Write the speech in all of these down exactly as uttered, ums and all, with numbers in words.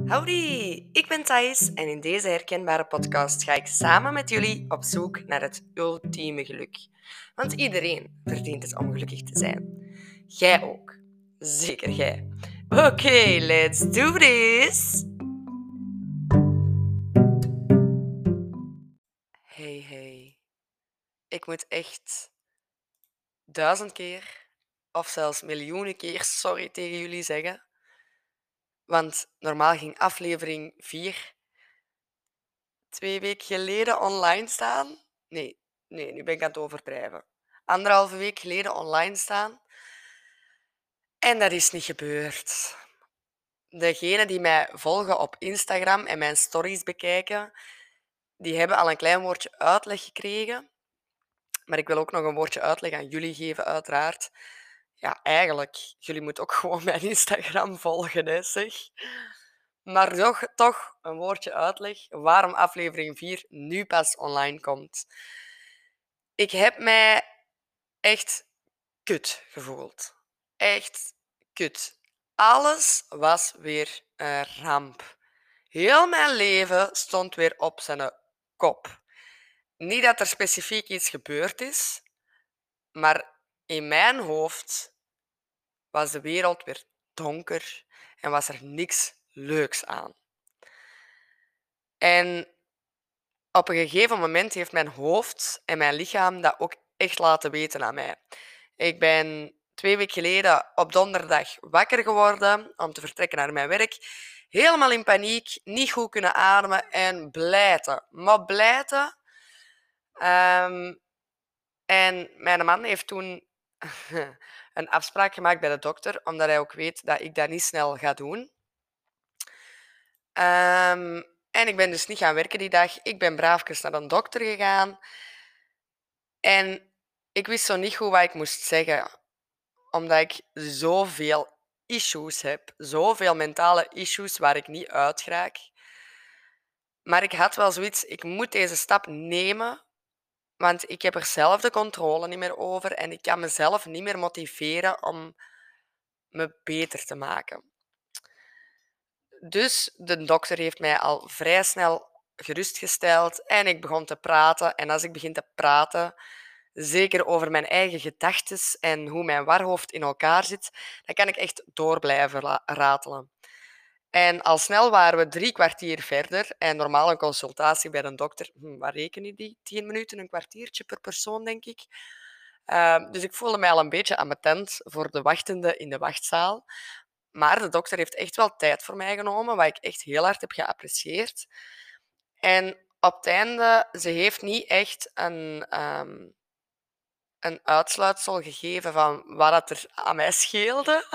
Howdy, ik ben Thais en in deze herkenbare podcast ga ik samen met jullie op zoek naar het ultieme geluk. Want iedereen verdient het om gelukkig te zijn. Jij ook. Zeker jij. Oké, let's do this! Hey, hey. Ik moet echt duizend keer of zelfs miljoenen keer sorry tegen jullie zeggen. Want normaal ging aflevering vier twee weken geleden online staan. Nee, nee, nu ben ik aan het overdrijven. Anderhalve week geleden online staan. En dat is niet gebeurd. Degenen die mij volgen op Instagram en mijn stories bekijken, die hebben al een klein woordje uitleg gekregen. Maar ik wil ook nog een woordje uitleg aan jullie geven, uiteraard. Ja, eigenlijk, jullie moeten ook gewoon mijn Instagram volgen, hè, zeg. Maar toch, toch een woordje uitleg waarom aflevering vier nu pas online komt. Ik heb mij echt kut gevoeld. Echt kut. Alles was weer een ramp. Heel mijn leven stond weer op zijn kop. Niet dat er specifiek iets gebeurd is, maar in mijn hoofd was de wereld weer donker en was er niks leuks aan. En op een gegeven moment heeft mijn hoofd en mijn lichaam dat ook echt laten weten aan mij. Ik ben twee weken geleden op donderdag wakker geworden om te vertrekken naar mijn werk. Helemaal in paniek, niet goed kunnen ademen en blijten. Maar blijten. Ehm, en mijn man heeft toen een afspraak gemaakt bij de dokter, omdat hij ook weet dat ik dat niet snel ga doen. Ehm, en ik ben dus niet gaan werken die dag. Ik ben braafjes naar een dokter gegaan. En ik wist zo niet goed wat ik moest zeggen, omdat ik zoveel issues heb. Zoveel mentale issues waar ik niet uit raak. Maar ik had wel zoiets, ik moet deze stap nemen, want ik heb er zelf de controle niet meer over en ik kan mezelf niet meer motiveren om me beter te maken. Dus de dokter heeft mij al vrij snel gerustgesteld en ik begon te praten. En als ik begin te praten, zeker over mijn eigen gedachten en hoe mijn warhoofd in elkaar zit, dan kan ik echt door blijven la- ratelen. En al snel waren we drie kwartier verder. En normaal een consultatie bij een dokter, hm, wat rekenen die? Tien minuten, een kwartiertje per persoon, denk ik. Ehm, dus ik voelde mij al een beetje ambetant voor de wachtende in de wachtzaal. Maar de dokter heeft echt wel tijd voor mij genomen, wat ik echt heel hard heb geapprecieerd. En op het einde, ze heeft niet echt een, ehm, een uitsluitsel gegeven van wat dat er aan mij scheelde.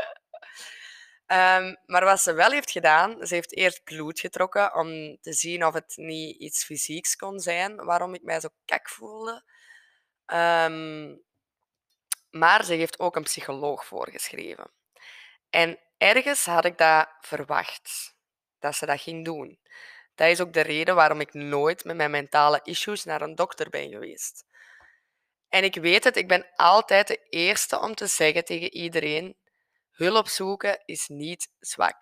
Ehm, maar wat ze wel heeft gedaan, ze heeft eerst bloed getrokken om te zien of het niet iets fysieks kon zijn waarom ik mij zo kak voelde. Ehm, maar ze heeft ook een psycholoog voorgeschreven. En ergens had ik dat verwacht, dat ze dat ging doen. Dat is ook de reden waarom ik nooit met mijn mentale issues naar een dokter ben geweest. En ik weet het, ik ben altijd de eerste om te zeggen tegen iedereen: hulp zoeken is niet zwak.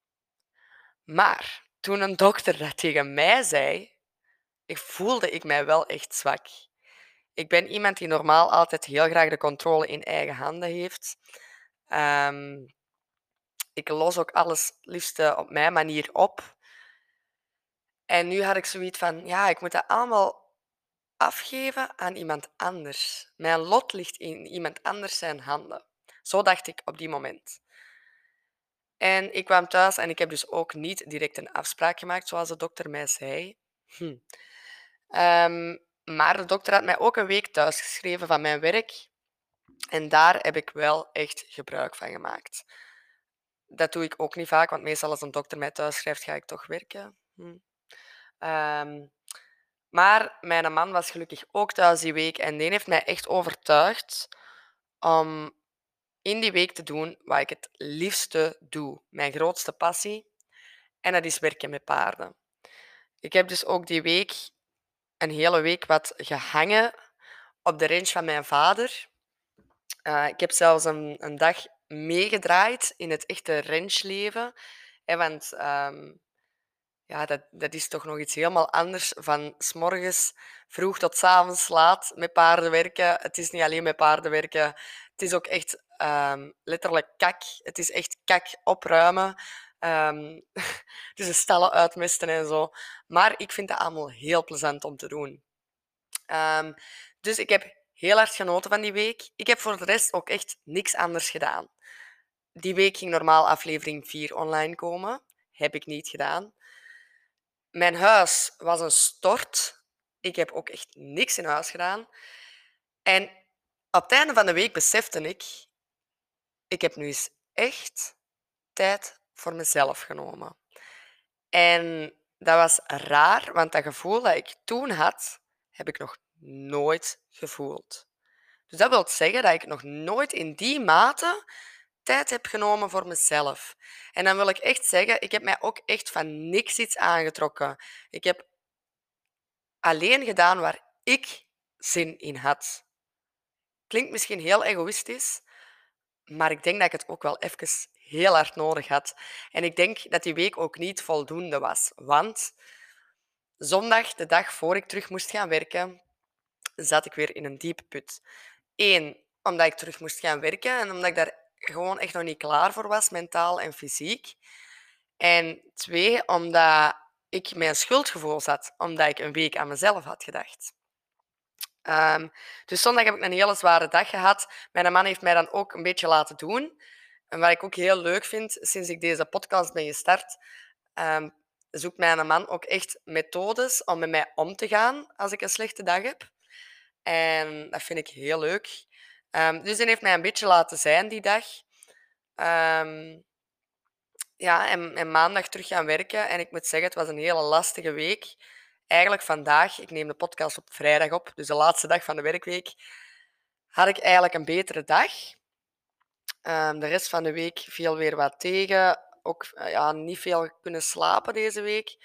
Maar toen een dokter dat tegen mij zei, ik voelde ik mij wel echt zwak. Ik ben iemand die normaal altijd heel graag de controle in eigen handen heeft. Ehm, ik los ook alles liefst eh, op mijn manier op. En nu had ik zoiets van, ja, ik moet dat allemaal afgeven aan iemand anders. Mijn lot ligt in iemand anders zijn handen. Zo dacht ik op die moment. En ik kwam thuis en ik heb dus ook niet direct een afspraak gemaakt, zoals de dokter mij zei. Hm. Ehm, maar de dokter had mij ook een week thuisgeschreven van mijn werk. En daar heb ik wel echt gebruik van gemaakt. Dat doe ik ook niet vaak, want meestal als een dokter mij thuis schrijft, ga ik toch werken. Hm. Ehm, maar mijn man was gelukkig ook thuis die week en die heeft mij echt overtuigd om in die week te doen wat ik het liefste doe. Mijn grootste passie. En dat is werken met paarden. Ik heb dus ook die week, een hele week, wat gehangen op de range van mijn vader. Uh, ik heb zelfs een, een dag meegedraaid in het echte ranchleven. Hè, want, ehm, ja, dat dat is toch nog iets helemaal anders van 's morgens vroeg tot 's avonds laat met paarden werken. Het is niet alleen met paarden werken, het is ook echt, ehm, letterlijk kak. Het is echt kak opruimen, ehm, dus de stallen uitmisten en zo. Maar ik vind dat allemaal heel plezant om te doen. Ehm, dus ik heb heel hard genoten van die week. Ik heb voor de rest ook echt niks anders gedaan. Die week ging normaal aflevering vier online komen. Heb ik niet gedaan. Mijn huis was een stort. Ik heb ook echt niks in huis gedaan. En op het einde van de week besefte ik, ik heb nu eens echt tijd voor mezelf genomen. En dat was raar, want dat gevoel dat ik toen had, heb ik nog nooit gevoeld. Dus dat wil zeggen dat ik nog nooit in die mate tijd heb genomen voor mezelf. En dan wil ik echt zeggen, ik heb mij ook echt van niks iets aangetrokken. Ik heb alleen gedaan waar ik zin in had. Klinkt misschien heel egoïstisch, maar ik denk dat ik het ook wel even heel hard nodig had. En ik denk dat die week ook niet voldoende was. Want zondag, de dag voor ik terug moest gaan werken, zat ik weer in een diepe put. Eén, omdat ik terug moest gaan werken en omdat ik daar gewoon echt nog niet klaar voor was, mentaal en fysiek. En twee, omdat ik met een schuldgevoel zat, omdat ik een week aan mezelf had gedacht. Ehm, dus zondag heb ik een hele zware dag gehad. Mijn man heeft mij dan ook een beetje laten doen. En wat ik ook heel leuk vind, sinds ik deze podcast ben gestart, ehm, zoekt mijn man ook echt methodes om met mij om te gaan als ik een slechte dag heb. En dat vind ik heel leuk. Ehm, dus hij heeft mij een beetje laten zijn die dag. Ehm, ja, en, en maandag terug gaan werken. En ik moet zeggen, het was een hele lastige week. Eigenlijk vandaag, ik neem de podcast op vrijdag op, dus de laatste dag van de werkweek, had ik eigenlijk een betere dag. Ehm, de rest van de week viel weer wat tegen. Ook eh, ja, niet veel kunnen slapen deze week.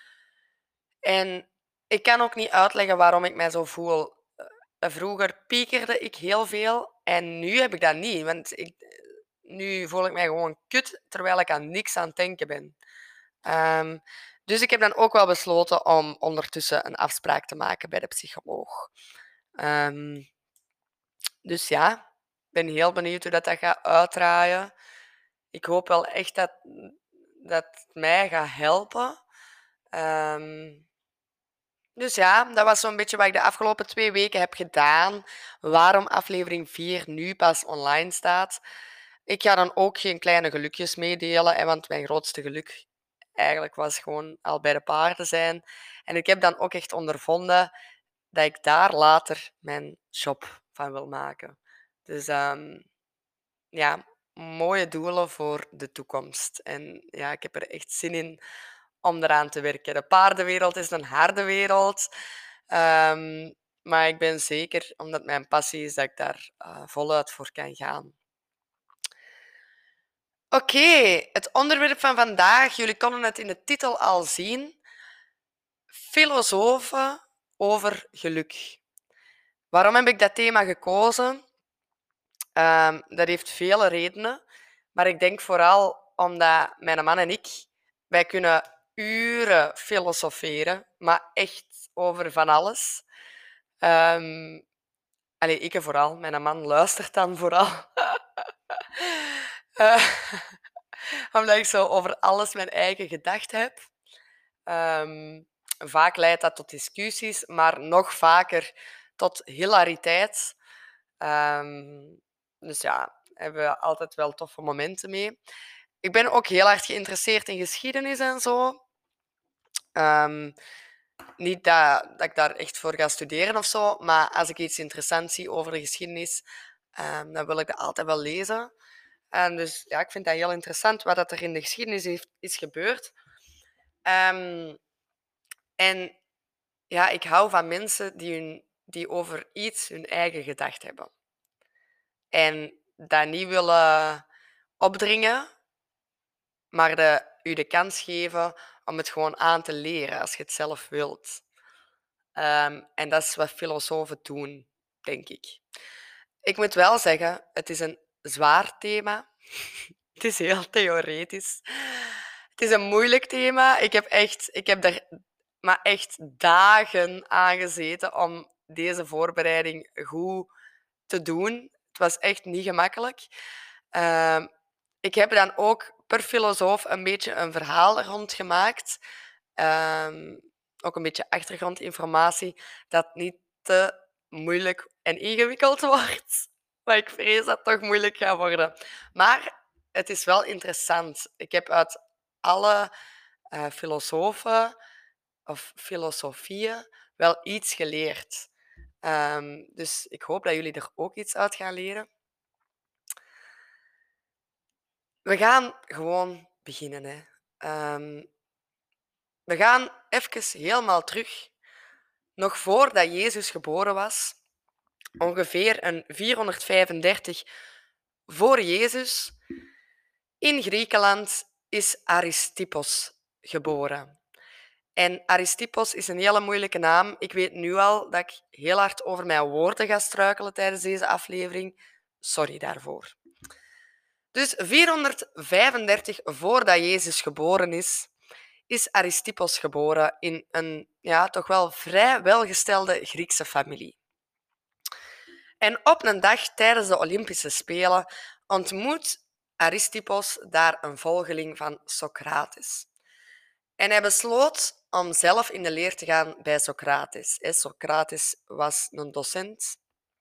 En ik kan ook niet uitleggen waarom ik mij zo voel. Eh, Vroeger piekerde ik heel veel en nu heb ik dat niet. Want ik, nu voel ik mij gewoon kut terwijl ik aan niks aan het denken ben. Ehm, dus ik heb dan ook wel besloten om ondertussen een afspraak te maken bij de psycholoog. Ehm, dus ja, ik ben heel benieuwd hoe dat, dat gaat uitdraaien. Ik hoop wel echt dat, dat het mij gaat helpen. Ehm, dus ja, dat was zo'n beetje wat ik de afgelopen twee weken heb gedaan. Waarom aflevering vier nu pas online staat. Ik ga dan ook geen kleine gelukjes meedelen, hè, want mijn grootste geluk eigenlijk was gewoon al bij de paarden zijn. En ik heb dan ook echt ondervonden dat ik daar later mijn job van wil maken. Dus ehm, ja, mooie doelen voor de toekomst. En ja, ik heb er echt zin in om eraan te werken. De paardenwereld is een harde wereld. Ehm, maar ik ben zeker, omdat het mijn passie is, dat ik daar eh, voluit voor kan gaan. Oké, het onderwerp van vandaag, jullie konden het in de titel al zien. Filosofen over geluk. Waarom heb ik dat thema gekozen? Ehm, dat heeft vele redenen, maar ik denk vooral omdat mijn man en ik, wij kunnen uren filosoferen, maar echt over van alles. Um, allee, ik vooral. Mijn man luistert dan vooral. Eh, omdat ik zo over alles mijn eigen gedachten heb. Ehm, vaak leidt dat tot discussies, maar nog vaker tot hilariteit. Ehm, dus ja, hebben we altijd wel toffe momenten mee. Ik ben ook heel erg geïnteresseerd in geschiedenis en zo. Ehm, niet dat, dat ik daar echt voor ga studeren of zo, maar als ik iets interessants zie over de geschiedenis, ehm, dan wil ik dat altijd wel lezen. En dus ja, ik vind dat heel interessant wat dat er in de geschiedenis heeft, is gebeurd. Ehm, en ja, ik hou van mensen die, hun, die over iets hun eigen gedacht hebben. En dat niet willen opdringen, maar de, u de kans geven om het gewoon aan te leren als je het zelf wilt. Ehm, en dat is wat filosofen doen, denk ik. Ik moet wel zeggen, het is een zwaar thema. Het is heel theoretisch. Het is een moeilijk thema. Ik heb echt, ik heb er maar echt dagen aan gezeten om deze voorbereiding goed te doen. Het was echt niet gemakkelijk. Ehm, ik heb dan ook per filosoof een beetje een verhaal rond gemaakt. Ehm, ook een beetje achtergrondinformatie, dat niet te moeilijk en ingewikkeld wordt. Maar ik vrees dat het toch moeilijk gaat worden. Maar het is wel interessant. Ik heb uit alle eh, filosofen of filosofieën wel iets geleerd. Ehm, dus ik hoop dat jullie er ook iets uit gaan leren. We gaan gewoon beginnen. Hè. Ehm, we gaan even helemaal terug, nog voordat Jezus geboren was, ongeveer een vierhonderdvijfendertig voor Jezus. In Griekenland is Aristippos geboren. En Aristippos is een hele moeilijke naam. Ik weet nu al dat ik heel hard over mijn woorden ga struikelen tijdens deze aflevering. Sorry daarvoor. Dus vierhonderdvijfendertig voordat Jezus geboren is, is Aristippos geboren in een ja, toch wel vrij welgestelde Griekse familie. En op een dag tijdens de Olympische Spelen ontmoet Aristippos daar een volgeling van Socrates. En hij besloot om zelf in de leer te gaan bij Socrates. Socrates was een docent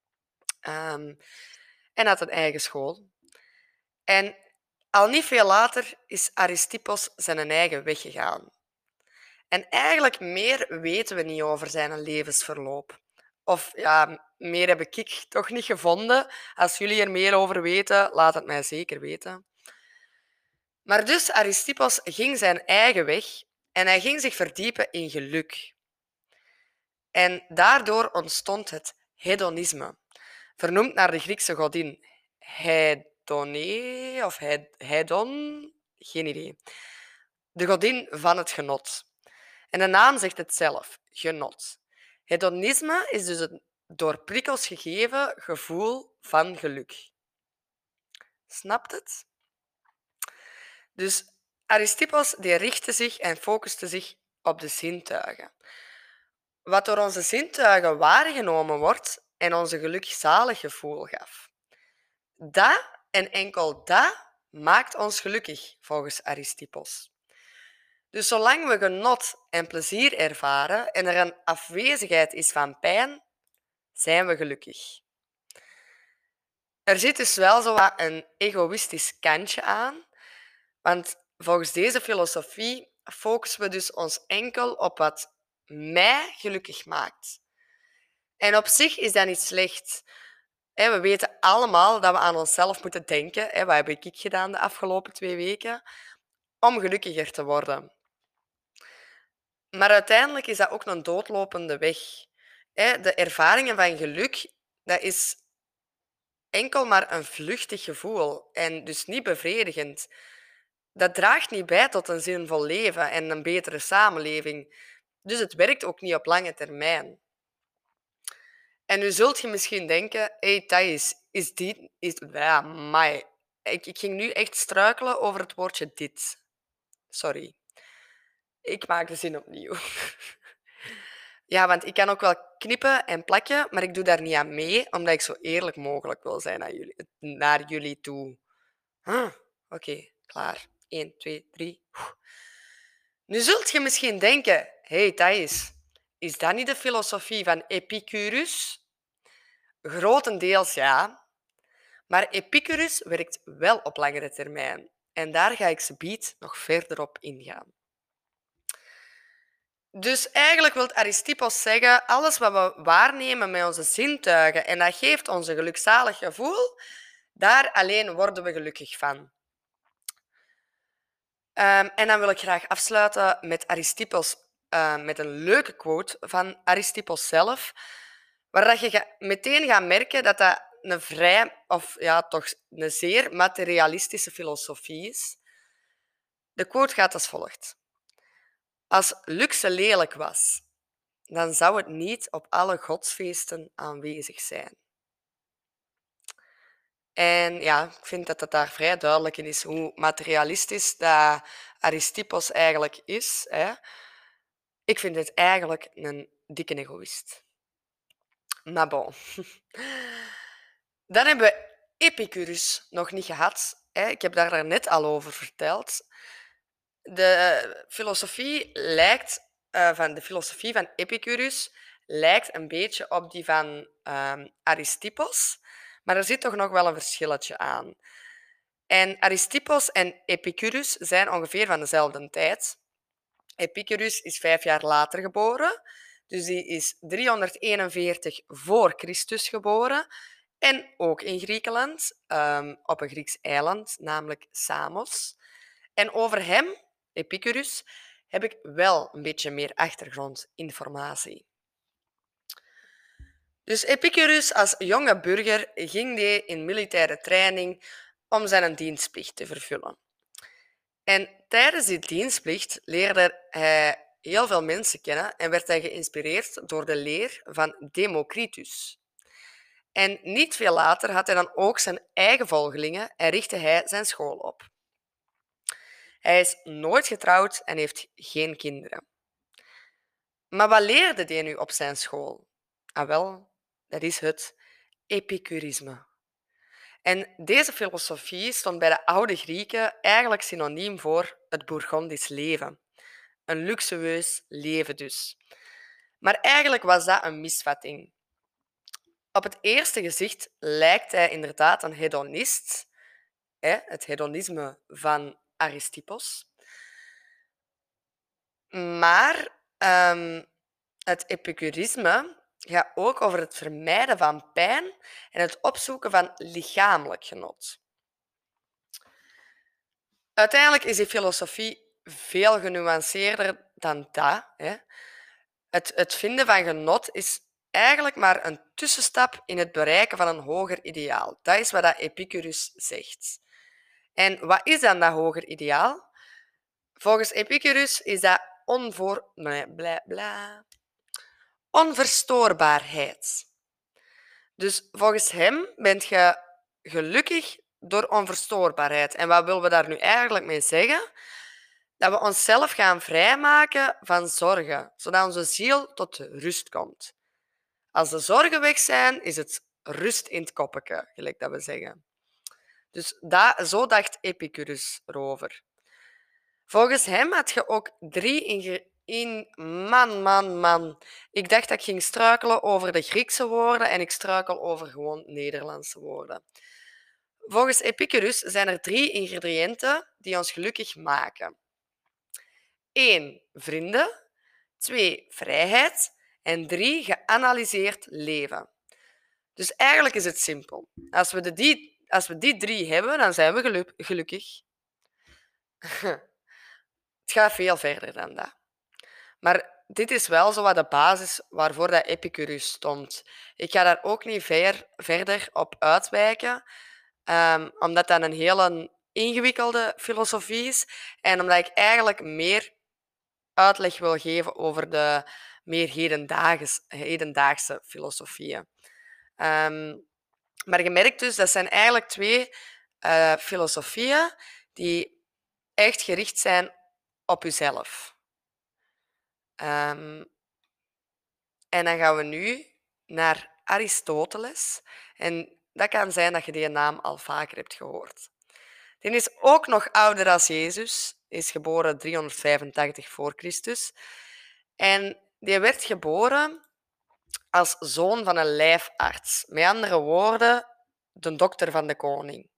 um, en had een eigen school. En al niet veel later is Aristippos zijn eigen weg gegaan. En eigenlijk meer weten we niet over zijn levensverloop. Of ja, meer heb ik toch niet gevonden. Als jullie er meer over weten, laat het mij zeker weten. Maar dus Aristippos ging zijn eigen weg en hij ging zich verdiepen in geluk. En daardoor ontstond het hedonisme, vernoemd naar de Griekse godin Hedone of Hedon, geen idee. De godin van het genot. En de naam zegt het zelf, genot. Hedonisme is dus het door prikkels gegeven gevoel van geluk. Snapt het? Dus Aristippos die richtte zich en focuste zich op de zintuigen. Wat door onze zintuigen waargenomen wordt en ons een gelukzalig gevoel gaf. Dat en enkel dat maakt ons gelukkig, volgens Aristippos. Dus zolang we genot en plezier ervaren en er een afwezigheid is van pijn, zijn we gelukkig. Er zit dus wel zo wat een egoïstisch kantje aan, want volgens deze filosofie focussen we dus ons enkel op wat mij gelukkig maakt. En op zich is dat niet slecht. We weten allemaal dat we aan onszelf moeten denken. Wat heb ik gedaan de afgelopen twee weken? Om gelukkiger te worden. Maar uiteindelijk is dat ook een doodlopende weg. De ervaringen van geluk, dat is enkel maar een vluchtig gevoel en dus niet bevredigend. Dat draagt niet bij tot een zinvol leven en een betere samenleving. Dus het werkt ook niet op lange termijn. En nu zult je misschien denken, hé hey, Thijs, is dit... Is, ja, my. Ik, ik ging nu echt struikelen over het woordje dit. Sorry. Ik maak de zin opnieuw. Ja, want ik kan ook wel knippen en plakken, maar ik doe daar niet aan mee, omdat ik zo eerlijk mogelijk wil zijn naar jullie, naar jullie toe. Huh, Oké, okay, klaar. Eén, twee, drie. Nu zult je misschien denken, hé hey, Thijs, is dat niet de filosofie van Epicurus? Grotendeels ja, maar Epicurus werkt wel op langere termijn. En daar ga ik zometeen nog verder op ingaan. Dus eigenlijk wil Aristippos zeggen, alles wat we waarnemen met onze zintuigen en dat geeft ons een gelukzalig gevoel, daar alleen worden we gelukkig van. Um, en dan wil ik graag afsluiten met Aristippos, uh, met een leuke quote van Aristippos zelf, waar dat je meteen gaat merken dat dat een vrij, of ja, toch een zeer materialistische filosofie is. De quote gaat als volgt. Als luxe lelijk was, dan zou het niet op alle godsfeesten aanwezig zijn. En ja, ik vind dat het daar vrij duidelijk in is hoe materialistisch dat Aristippos eigenlijk is. Hè. Ik vind het eigenlijk een dikke egoïst. Maar bon. Dan hebben we Epicurus nog niet gehad. Hè. Ik heb daar net al over verteld. De filosofie lijkt, uh, van de filosofie van Epicurus lijkt een beetje op die van um, Aristippos, maar er zit toch nog wel een verschilletje aan. En Aristippos en Epicurus zijn ongeveer van dezelfde tijd. Epicurus is vijf jaar later geboren, dus die is driehonderdeenenveertig voor Christus geboren en ook in Griekenland, um, op een Grieks eiland, namelijk Samos. En over hem, Epicurus, heb ik wel een beetje meer achtergrondinformatie. Dus Epicurus als jonge burger ging hij in militaire training om zijn dienstplicht te vervullen. En tijdens die dienstplicht leerde hij heel veel mensen kennen en werd hij geïnspireerd door de leer van Democritus. En niet veel later had hij dan ook zijn eigen volgelingen en richtte hij zijn school op. Hij is nooit getrouwd en heeft geen kinderen. Maar wat leerde hij nu op zijn school? Ah wel, dat is het Epicurisme. En deze filosofie stond bij de oude Grieken eigenlijk synoniem voor het Bourgondisch leven. Een luxueus leven dus. Maar eigenlijk was dat een misvatting. Op het eerste gezicht lijkt hij inderdaad een hedonist, het hedonisme van Aristippos. Maar um, het epicurisme gaat ook over het vermijden van pijn en het opzoeken van lichamelijk genot. Uiteindelijk is die filosofie veel genuanceerder dan dat. Hè. Het, het vinden van genot is eigenlijk maar een tussenstap in het bereiken van een hoger ideaal. Dat is wat dat Epicurus zegt. En wat is dan dat hoger ideaal? Volgens Epicurus is dat onvoor... bla, bla, onverstoorbaarheid. Dus volgens hem bent je gelukkig door onverstoorbaarheid. En wat willen we daar nu eigenlijk mee zeggen? Dat we onszelf gaan vrijmaken van zorgen, zodat onze ziel tot rust komt. Als de zorgen weg zijn, is het rust in het koppetje, gelijk dat we zeggen. Dus dat, zo dacht Epicurus erover. Volgens hem had je ook drie ingrediënten. In, man, man, man. Ik dacht dat ik ging struikelen over de Griekse woorden en ik struikel over gewoon Nederlandse woorden. Volgens Epicurus zijn er drie ingrediënten die ons gelukkig maken. Eén, vrienden. Twee, vrijheid. En drie, geanalyseerd leven. Dus eigenlijk is het simpel. Als we, de die, als we die drie hebben, dan zijn we geluk, gelukkig. Het gaat veel verder dan dat. Maar dit is wel zo wat de basis waarvoor dat Epicurus stond. Ik ga daar ook niet ver, verder op uitwijken, um, omdat dat een hele ingewikkelde filosofie is en omdat ik eigenlijk meer uitleg wil geven over de meer hedendaagse, hedendaagse filosofieën. Um, maar je merkt dus, dat zijn eigenlijk twee uh, filosofieën die echt gericht zijn op jezelf. Um, en dan gaan we nu naar Aristoteles. En dat kan zijn dat je die naam al vaker hebt gehoord. Die is ook nog ouder dan Jezus. Hij is geboren driehonderdvijfentachtig voor Christus. En die werd geboren als zoon van een lijfarts. Met andere woorden, de dokter van de koning.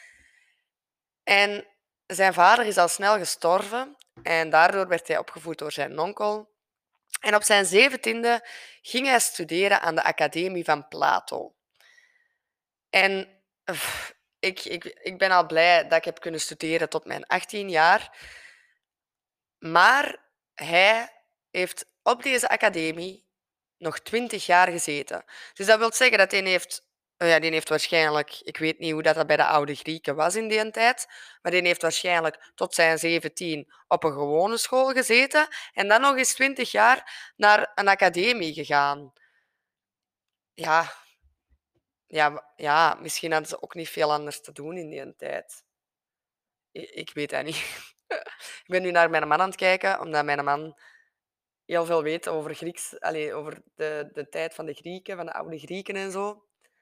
En zijn vader is al snel gestorven en daardoor werd hij opgevoed door zijn onkel. En op zijn zeventiende ging hij studeren aan de Academie van Plato. En pff, ik, ik, ik ben al blij dat ik heb kunnen studeren tot mijn achttien jaar. Maar hij heeft op deze academie nog twintig jaar gezeten. Dus dat wil zeggen dat hij heeft... Ja, die heeft waarschijnlijk... Ik weet niet hoe dat bij de oude Grieken was in die tijd, maar die heeft waarschijnlijk tot zijn zeventien op een gewone school gezeten en dan nog eens twintig jaar naar een academie gegaan. Ja, Ja, w ja, misschien hadden ze ook niet veel anders te doen in die tijd. I ik weet dat niet. Ik ben nu naar mijn man aan het kijken, omdat mijn man heel veel weet over Grieks allee, over de de tijd van de Grieken, van de oude Grieken en zo.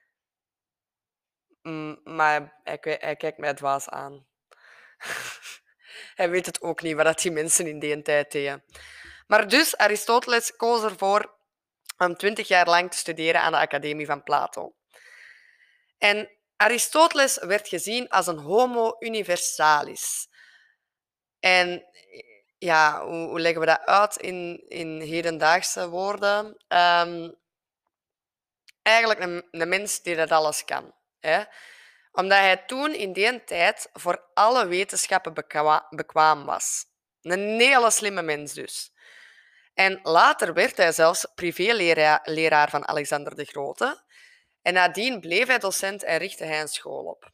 Hm, maar hij hij hij kijkt mij dwaas aan. Hij weet het ook niet, wat dat die mensen in die tijd deden. Maar dus, Aristoteles koos ervoor om twintig jaar lang te studeren aan de Academie van Plato. En Aristoteles werd gezien als een homo universalis. En ja, hoe, hoe leggen we dat uit in, in hedendaagse woorden? Ehm, eigenlijk een, een mens die dat alles kan. Hè? Omdat hij toen in die tijd voor alle wetenschappen bekwa- bekwaam was. Een hele slimme mens dus. En later werd hij zelfs privéleraar van Alexander de Grote. En nadien bleef hij docent en richtte hij een school op.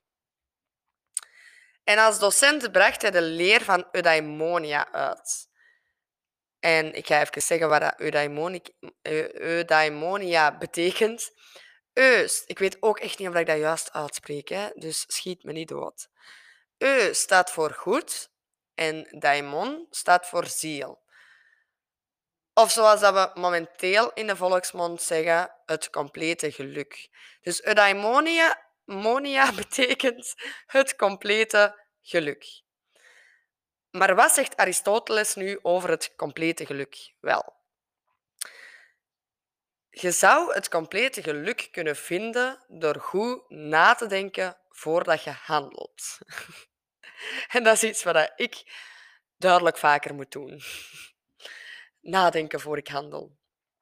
En als docent bracht hij de leer van eudaimonia uit. En ik ga even zeggen wat dat eudaimonic- eu- eudaimonia betekent. Eus, ik weet ook echt niet of ik dat juist uitspreek, hè, dus schiet me niet dood. Eu staat voor goed en daimon staat voor ziel. Of zoals dat we momenteel in de volksmond zeggen, het complete geluk. Dus eudaimonia monia betekent het complete geluk. Maar wat zegt Aristoteles nu over het complete geluk? Wel, je zou het complete geluk kunnen vinden door goed na te denken voordat je handelt. En dat is iets wat ik duidelijk vaker moet doen. Nadenken voor ik handel.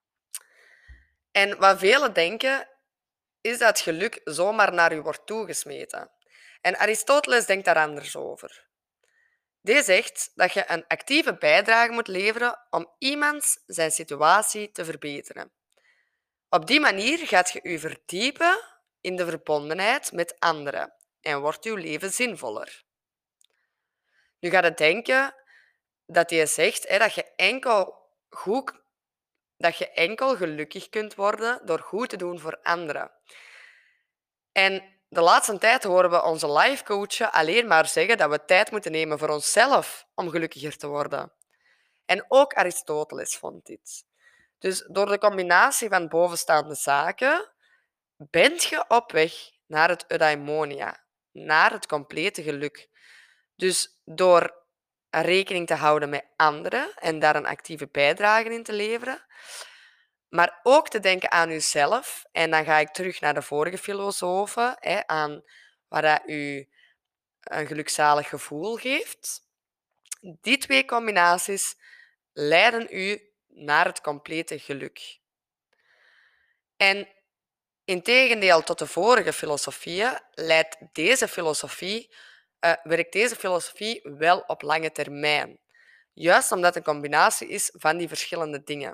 En wat velen denken, is dat geluk zomaar naar u wordt toegesmeten. En Aristoteles denkt daar anders over. Die zegt dat je een actieve bijdrage moet leveren om iemands zijn situatie te verbeteren. Op die manier gaat je je verdiepen in de verbondenheid met anderen en wordt je leven zinvoller. Nu gaat het denken dat hij zegt hè, dat, je enkel goed, dat je enkel gelukkig kunt worden door goed te doen voor anderen. En de laatste tijd horen we onze life coachen alleen maar zeggen dat we tijd moeten nemen voor onszelf om gelukkiger te worden. En ook Aristoteles vond dit. Dus door de combinatie van bovenstaande zaken bent je op weg naar het eudaimonia, naar het complete geluk. Dus door rekening te houden met anderen en daar een actieve bijdrage in te leveren, maar ook te denken aan jezelf. En dan ga ik terug naar de vorige filosofen, hè, aan wat dat u een gelukzalig gevoel geeft. Die twee combinaties leiden u naar het complete geluk. En in tegendeel tot de vorige filosofieën leidt deze filosofie, uh, werkt deze filosofie wel op lange termijn. Juist omdat het een combinatie is van die verschillende dingen.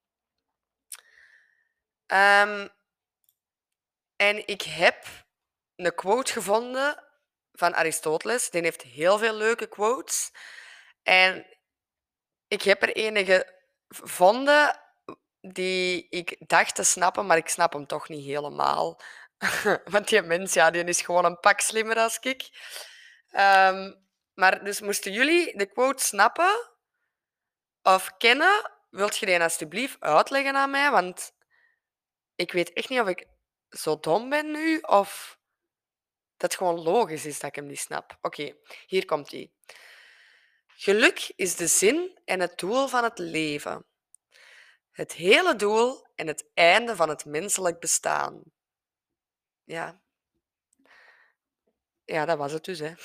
Um, en ik heb een quote gevonden van Aristoteles. Die heeft heel veel leuke quotes. En ik heb er enige gevonden die ik dacht te snappen, maar ik snap hem toch niet helemaal. Want die mens ja, die is gewoon een pak slimmer dan ik. Um, maar dus moesten jullie de quote snappen of kennen, wilt je die alsjeblieft uitleggen aan mij? Want ik weet echt niet of ik zo dom ben nu of dat het gewoon logisch is dat ik hem niet snap. Oké, okay, hier komt hij. Geluk is de zin en het doel van het leven. Het hele doel en het einde van het menselijk bestaan. Ja, ja dat was het dus. Hè.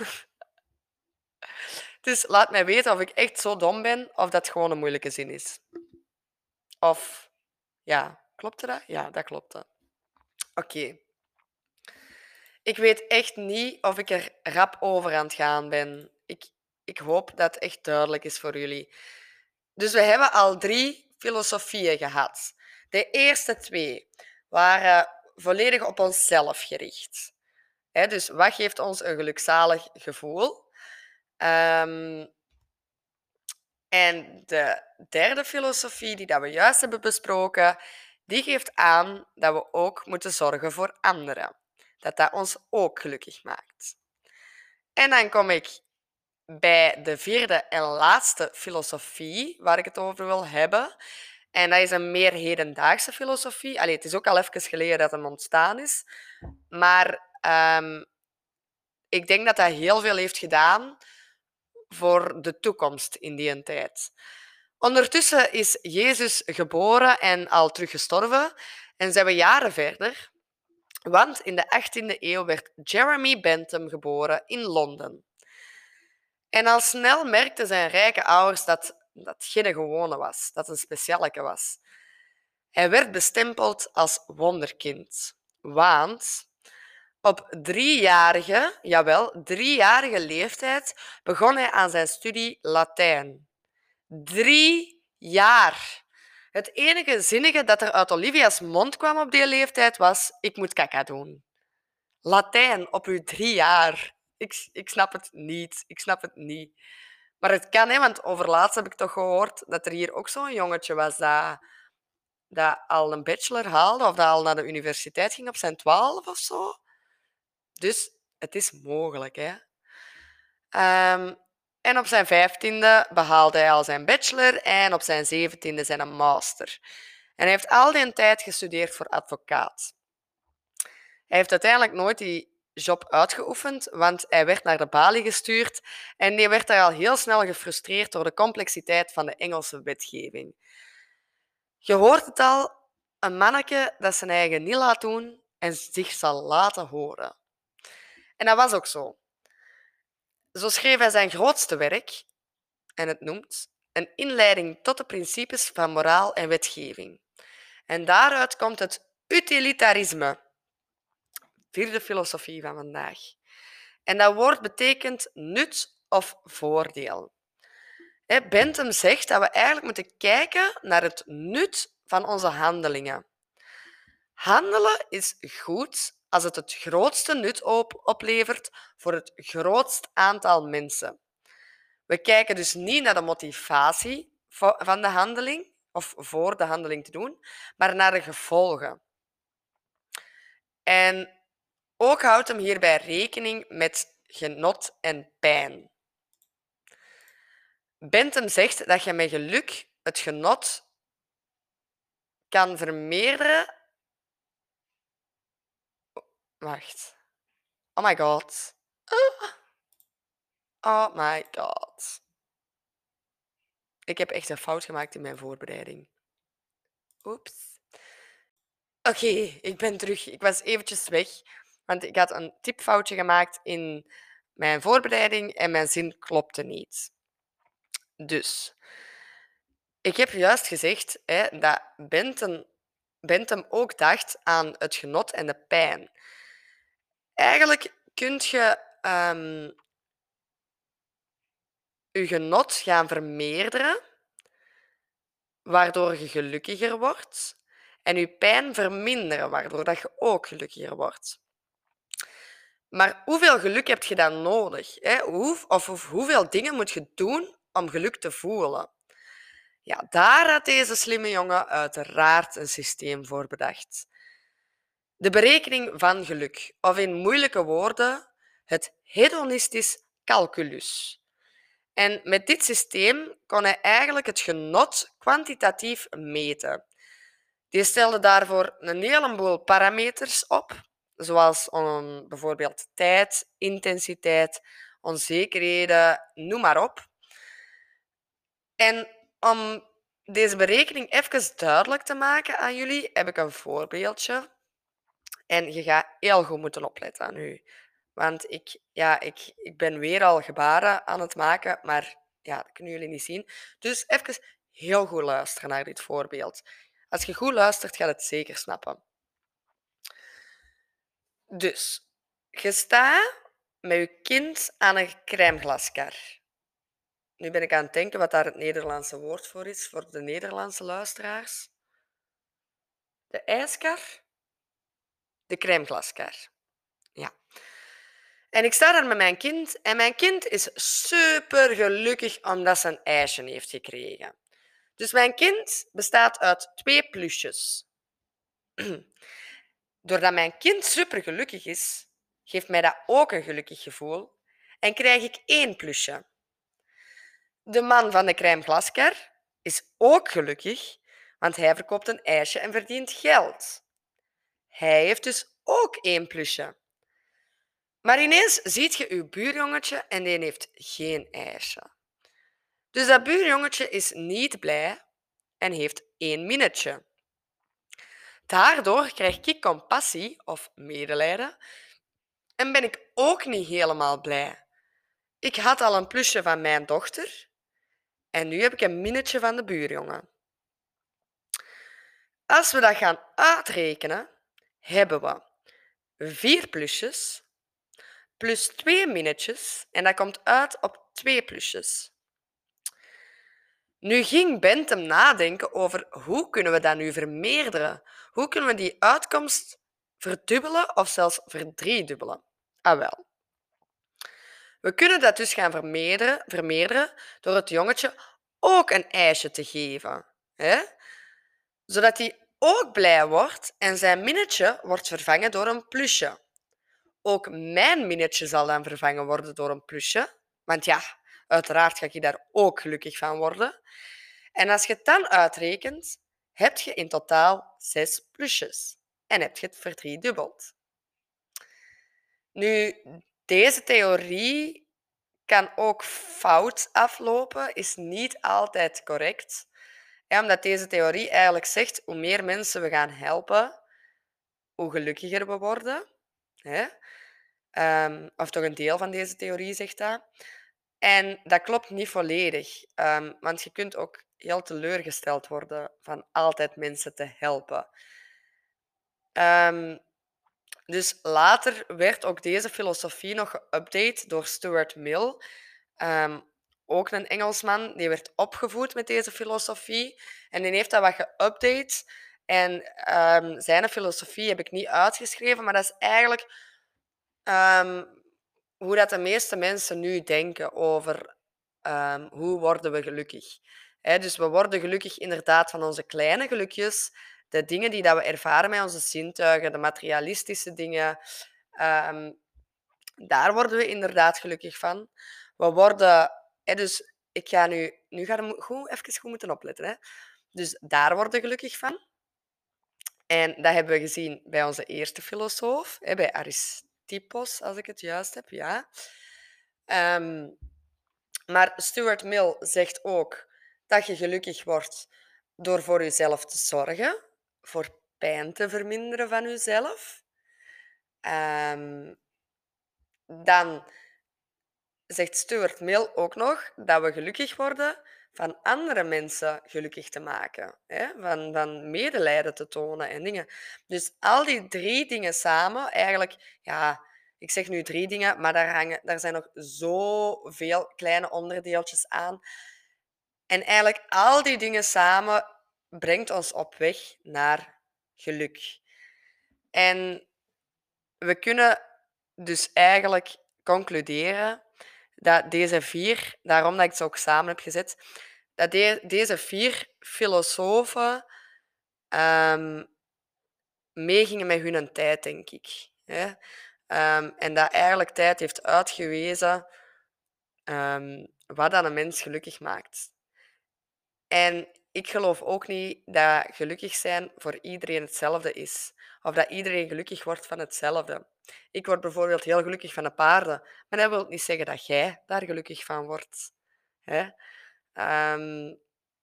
Dus laat mij weten of ik echt zo dom ben of dat gewoon een moeilijke zin is. Of, ja, klopte dat? Ja, dat klopte. Oké. Okay. Ik weet echt niet of ik er rap over aan het gaan ben. Ik, ik hoop dat het echt duidelijk is voor jullie. Dus we hebben al drie filosofieën gehad. De eerste twee waren volledig op onszelf gericht. He, dus wat geeft ons een gelukzalig gevoel? Um, en de derde filosofie die dat we juist hebben besproken Die geeft aan dat we ook moeten zorgen voor anderen. Dat dat ons ook gelukkig maakt. En dan kom ik bij de vierde en laatste filosofie waar ik het over wil hebben. En dat is een meer hedendaagse filosofie. Allee, het is ook al even geleden dat hem ontstaan is. Maar um, ik denk dat hij heel veel heeft gedaan voor de toekomst in die tijd. Ondertussen is Jezus geboren en al terug gestorven. En zijn we jaren verder. Want in de achttiende eeuw werd Jeremy Bentham geboren in Londen. En al snel merkten zijn rijke ouders dat dat geen gewone was, dat een specialeke was. Hij werd bestempeld als wonderkind, want op driejarige, jawel, driejarige leeftijd begon hij aan zijn studie Latijn. Drie jaar. Het enige zinnige dat er uit Olivia's mond kwam op die leeftijd was: ik moet kaka doen. Latijn op uw drie jaar. Ik, ik snap het niet. Ik snap het niet. Maar het kan, hè, want overlaatst heb ik toch gehoord dat er hier ook zo'n jongetje was dat, dat al een bachelor haalde of dat al naar de universiteit ging op zijn twaalf of zo. Dus het is mogelijk, hè. Um, en op zijn vijftiende behaalde hij al zijn bachelor en op zijn zeventiende zijn master. En hij heeft al die tijd gestudeerd voor advocaat. Hij heeft uiteindelijk nooit die job uitgeoefend, want hij werd naar de balie gestuurd en die werd daar al heel snel gefrustreerd door de complexiteit van de Engelse wetgeving. Je hoort het al, een manneke dat zijn eigen niet laat doen en zich zal laten horen. En dat was ook zo. Zo schreef hij zijn grootste werk, en het noemt Een inleiding tot de principes van moraal en wetgeving. En daaruit komt het utilitarisme, vierde filosofie van vandaag. En dat woord betekent nut of voordeel. Bentham zegt dat we eigenlijk moeten kijken naar het nut van onze handelingen. Handelen is goed als het het grootste nut oplevert voor het grootst aantal mensen. We kijken dus niet naar de motivatie van de handeling of voor de handeling te doen, maar naar de gevolgen. En ook houdt hem hierbij rekening met genot en pijn. Bentham zegt dat je met geluk het genot kan vermeerderen. Wacht. Oh my god. Oh my god. Ik heb echt een fout gemaakt in mijn voorbereiding. Oeps. Oké, okay, ik ben terug. Ik was eventjes weg, want ik had een typfoutje gemaakt in mijn voorbereiding en mijn zin klopte niet. Dus, ik heb juist gezegd hè, dat Bentham, Bentham ook dacht aan het genot en de pijn. Eigenlijk kun je um, je genot gaan vermeerderen, waardoor je gelukkiger wordt, en je pijn verminderen, waardoor dat je ook gelukkiger wordt. Maar hoeveel geluk heb je dan nodig? Hè? Hoe, of, of hoeveel dingen moet je doen om geluk te voelen? Ja, daar had deze slimme jongen uiteraard een systeem voor bedacht. De berekening van geluk, of in moeilijke woorden, het hedonistisch calculus. En met dit systeem kon hij eigenlijk het genot kwantitatief meten. Die stelde daarvoor een heleboel parameters op, zoals um, bijvoorbeeld tijd, intensiteit, onzekerheden, noem maar op. En om deze berekening even duidelijk te maken aan jullie, heb ik een voorbeeldje. En je gaat heel goed moeten opletten aan u. Want ik, ja, ik, ik ben weer al gebaren aan het maken, maar ja, dat kunnen jullie niet zien. Dus even heel goed luisteren naar dit voorbeeld. Als je goed luistert, gaat het zeker snappen. Dus, je staat met je kind aan een crèmeglaskar. Nu ben ik aan het denken wat daar het Nederlandse woord voor is, voor de Nederlandse luisteraars. De ijskar? De crèmeglaskar. Ja. En ik sta daar met mijn kind en mijn kind is super gelukkig omdat ze een ijsje heeft gekregen. Dus mijn kind bestaat uit twee plusjes. Doordat mijn kind supergelukkig is, geeft mij dat ook een gelukkig gevoel en krijg ik één plusje. De man van de crème glaskar is ook gelukkig, want hij verkoopt een ijsje en verdient geld. Hij heeft dus ook één plusje. Maar ineens ziet je uw buurjongetje en die heeft geen ijsje. Dus dat buurjongetje is niet blij en heeft één minnetje. Daardoor krijg ik compassie of medelijden en ben ik ook niet helemaal blij. Ik had al een plusje van mijn dochter en nu heb ik een minnetje van de buurjongen. Als we dat gaan uitrekenen, hebben we vier plusjes plus twee minnetjes en dat komt uit op twee plusjes. Nu ging Bentham nadenken over hoe kunnen we dat nu vermeerderen? Hoe kunnen we die uitkomst verdubbelen of zelfs verdriedubbelen? Ah wel. We kunnen dat dus gaan vermeerderen, vermeerderen door het jongetje ook een ijsje te geven. Hè? Zodat hij ook blij wordt en zijn minnetje wordt vervangen door een plusje. Ook mijn minnetje zal dan vervangen worden door een plusje. Want ja, uiteraard ga ik daar ook gelukkig van worden. En als je het dan uitrekent, heb je in totaal zes plusjes. En heb je het verdriedubbeld. Nu, deze theorie kan ook fout aflopen, is niet altijd correct. Ja, omdat deze theorie eigenlijk zegt, hoe meer mensen we gaan helpen, hoe gelukkiger we worden. Hè? Um, of toch een deel van deze theorie zegt dat. En dat klopt niet volledig, um, want je kunt ook heel teleurgesteld worden van altijd mensen te helpen. Um, dus later werd ook deze filosofie nog geüpdate door Stuart Mill, um, ook een Engelsman, die werd opgevoed met deze filosofie en die heeft dat wat geüpdate. En um, zijn filosofie heb ik niet uitgeschreven, maar dat is eigenlijk um, hoe dat de meeste mensen nu denken over um, hoe worden we gelukkig. He, dus we worden gelukkig inderdaad van onze kleine gelukjes, de dingen die dat we ervaren met onze zintuigen, de materialistische dingen. Um, daar worden we inderdaad gelukkig van. We worden... He, dus ik ga nu... Nu ga je goed, even goed moeten opletten. Hè. Dus daar worden we gelukkig van. En dat hebben we gezien bij onze eerste filosoof, hè, bij Aristippos, als ik het juist heb. Ja. Um, maar Stuart Mill zegt ook dat je gelukkig wordt door voor jezelf te zorgen, voor pijn te verminderen van jezelf. Um, dan zegt Stuart Mill ook nog dat we gelukkig worden van andere mensen gelukkig te maken. Hè? Van, van medelijden te tonen en dingen. Dus al die drie dingen samen, eigenlijk, ja, ik zeg nu drie dingen, maar daar, hangen, daar zijn nog zoveel kleine onderdeeltjes aan. En eigenlijk al die dingen samen brengt ons op weg naar geluk. En we kunnen dus eigenlijk concluderen dat deze vier, daarom dat ik ze ook samen heb gezet, dat de, deze vier filosofen um, meegingen met hun tijd, denk ik. Hè? Um, en dat eigenlijk tijd heeft uitgewezen um, wat dan een mens gelukkig maakt. En ik geloof ook niet dat gelukkig zijn voor iedereen hetzelfde is. Of dat iedereen gelukkig wordt van hetzelfde. Ik word bijvoorbeeld heel gelukkig van de paarden. Maar dat wil niet zeggen dat jij daar gelukkig van wordt. Hè? Um,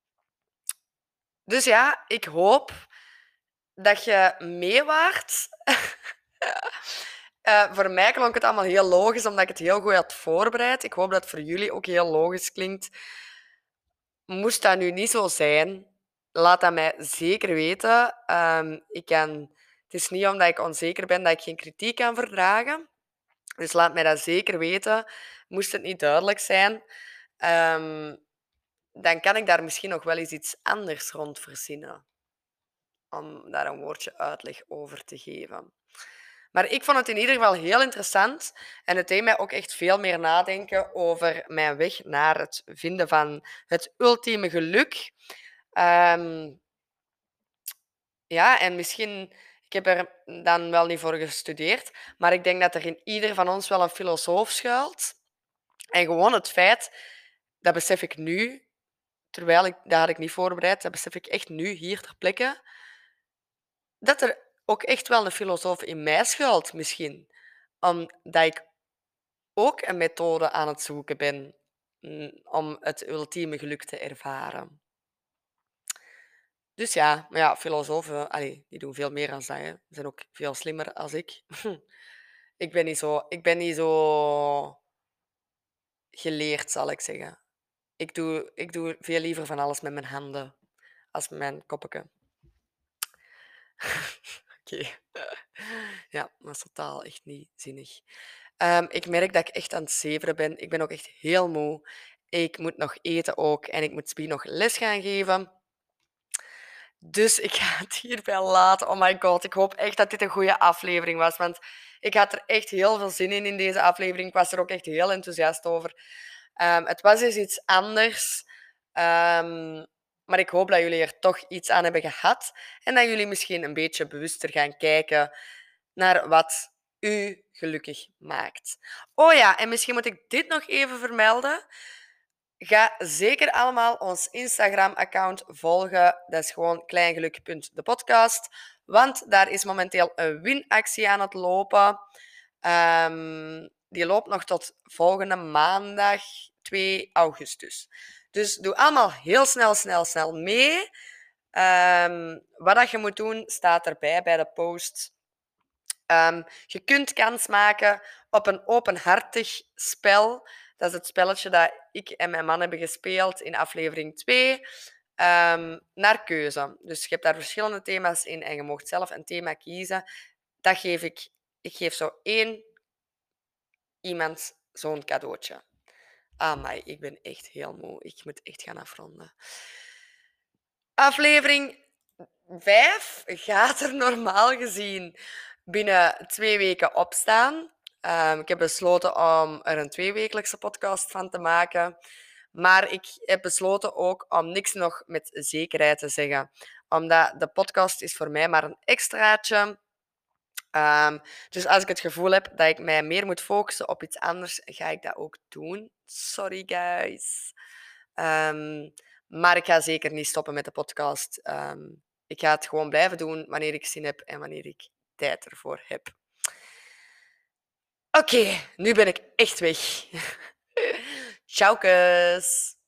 dus ja, ik hoop dat je meewaart. uh, voor mij klonk het allemaal heel logisch, omdat ik het heel goed had voorbereid. Ik hoop dat het voor jullie ook heel logisch klinkt. Moest dat nu niet zo zijn, laat dat mij zeker weten. Um, ik kan, het is niet omdat ik onzeker ben dat ik geen kritiek kan verdragen. Dus laat mij dat zeker weten. Moest het niet duidelijk zijn, um, dan kan ik daar misschien nog wel eens iets anders rond verzinnen. Om daar een woordje uitleg over te geven. Maar ik vond het in ieder geval heel interessant en het deed mij ook echt veel meer nadenken over mijn weg naar het vinden van het ultieme geluk. Um, Ja, en misschien ik heb er dan wel niet voor gestudeerd, maar ik denk dat er in ieder van ons wel een filosoof schuilt. En gewoon het feit, dat besef ik nu, terwijl ik dat had ik niet voorbereid, dat besef ik echt nu hier ter plekke, dat er ook echt wel een filosoof in mij schuilt misschien. Omdat ik ook een methode aan het zoeken ben, mm, om het ultieme geluk te ervaren. Dus ja, maar ja, filosofen, allee, die doen veel meer dan dat, hè. Ze zijn ook veel slimmer als ik. Ik ben niet zo ik ben niet zo geleerd, zal ik zeggen. Ik doe ik doe veel liever van alles met mijn handen als met mijn koppeke. Oké. Ja, dat is totaal echt niet zinnig. Ehm, ik merk dat ik echt aan het zeveren ben. Ik ben ook echt heel moe. Ik moet nog eten ook en ik moet Spie nog les gaan geven. Dus ik ga het hierbij laten. Oh my god, ik hoop echt dat dit een goede aflevering was, want ik had er echt heel veel zin in in deze aflevering. Ik was er ook echt heel enthousiast over. Ehm, het was dus iets anders, ehm, maar ik hoop dat jullie er toch iets aan hebben gehad en dat jullie misschien een beetje bewuster gaan kijken naar wat u gelukkig maakt. Oh ja, en misschien moet ik dit nog even vermelden. Ga zeker allemaal ons Instagram-account volgen. Dat is gewoon kleingeluk.depodcast. Want daar is momenteel een winactie aan het lopen. Um, die loopt nog tot volgende maandag, twee augustus. Dus doe allemaal heel snel, snel, snel mee. Um, wat dat je moet doen, staat erbij bij de post. Um, je kunt kans maken op een openhartig spel. Dat is het spelletje dat ik en mijn man hebben gespeeld in aflevering twee. Um, naar keuze. Dus je hebt daar verschillende thema's in en je mag zelf een thema kiezen. Dat geef ik. Ik geef zo één iemand zo'n cadeautje. Amai, ik ben echt heel moe. Ik moet echt gaan afronden. Aflevering vijf gaat er normaal gezien binnen twee weken op staan. Um, ik heb besloten om er een tweewekelijkse podcast van te maken. Maar ik heb besloten ook om niks nog met zekerheid te zeggen. Omdat de podcast is voor mij maar een extraatje. Um, dus als ik het gevoel heb dat ik mij meer moet focussen op iets anders, ga ik dat ook doen. Sorry, guys. Um, maar ik ga zeker niet stoppen met de podcast. Um, ik ga het gewoon blijven doen wanneer ik zin heb en wanneer ik tijd ervoor heb. Oké, okay, nu ben ik echt weg. Ciao, kus.